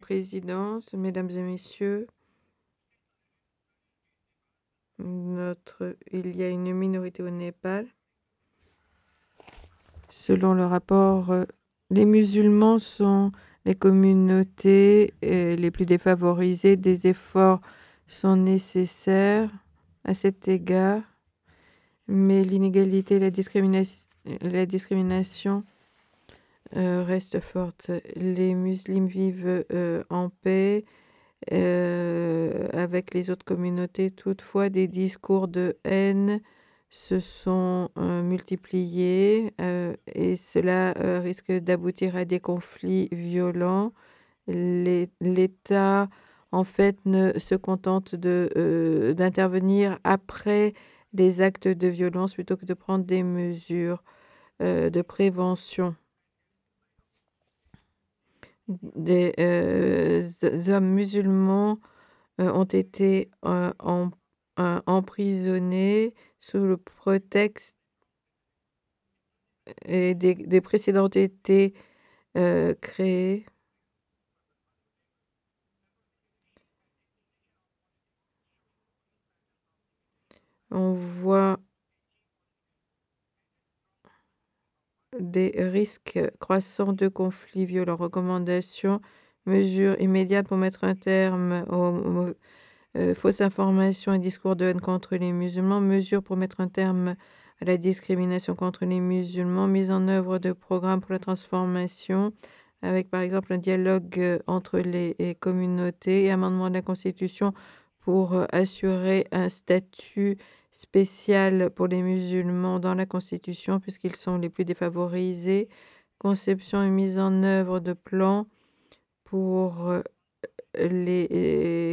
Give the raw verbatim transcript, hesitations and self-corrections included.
Présidente, Mesdames et Messieurs, notre, il y a une minorité au Népal. Selon le rapport, euh, les musulmans sont les communautés euh, les plus défavorisées. Des efforts sont nécessaires à cet égard, mais l'inégalité et la discrimination, la discrimination euh, restent fortes. Les musulmans vivent euh, en paix euh, avec les autres communautés. Toutefois, des discours de haine se sont euh, multipliés euh, et cela euh, risque d'aboutir à des conflits violents. L'État, en fait, ne se contente de, euh, d'intervenir après les actes de violence plutôt que de prendre des mesures euh, de prévention. Des euh, hommes musulmans euh, ont été euh, en, euh, emprisonnés sous le prétexte et des, des précédents ont été euh, créés. On voit des risques croissants de conflits violents. Recommandations, mesures immédiates pour mettre un terme aux, aux euh, fausses informations et discours de haine contre les musulmans, mesures pour mettre un terme à la discrimination contre les musulmans, mise en œuvre de programmes pour la transformation, avec par exemple un dialogue euh, entre les, les communautés et amendement de la Constitution pour euh, assurer un statut spécial pour les musulmans dans la Constitution puisqu'ils sont les plus défavorisés, conception et mise en œuvre de plans pour euh, les